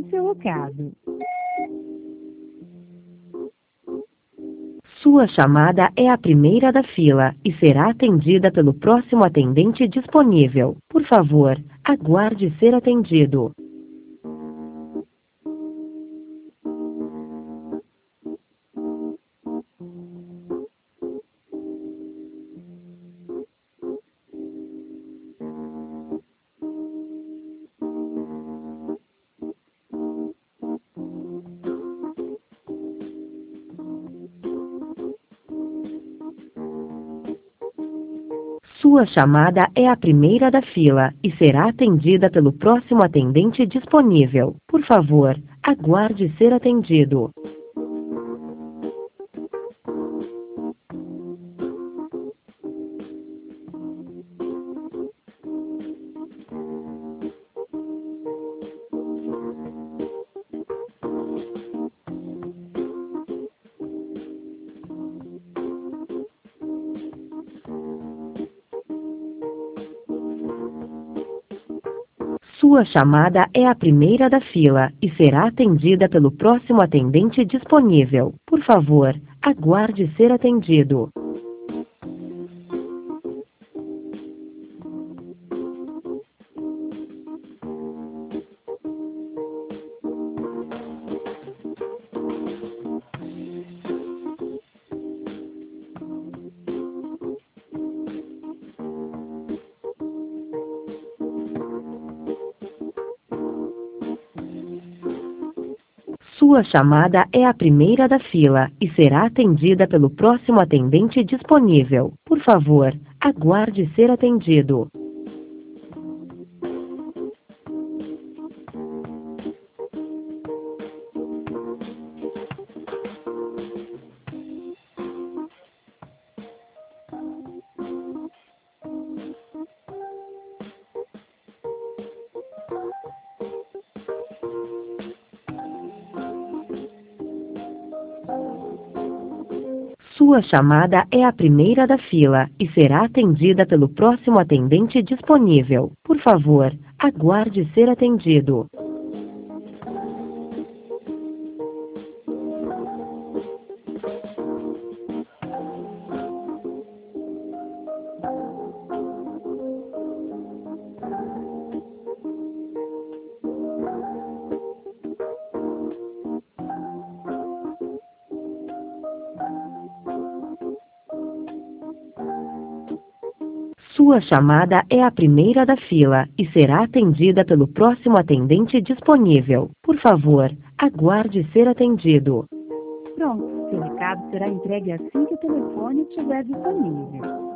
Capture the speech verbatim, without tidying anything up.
seu recado. Sua chamada é a primeira da fila e será atendida pelo próximo atendente disponível. Por favor, aguarde ser atendido. Sua chamada é a primeira da fila e será atendida pelo próximo atendente disponível. Por favor, aguarde ser atendido. Sua chamada é a primeira da fila e será atendida pelo próximo atendente disponível. Por favor, aguarde ser atendido. Sua chamada é a primeira da fila e será atendida pelo próximo atendente disponível. Por favor, aguarde ser atendido. Sua chamada é a primeira da fila e será atendida pelo próximo atendente disponível. Por favor, aguarde ser atendido. Sua chamada é a primeira da fila e será atendida pelo próximo atendente disponível. Por favor, aguarde ser atendido. Pronto, seu recado será entregue assim que o telefone estiver disponível.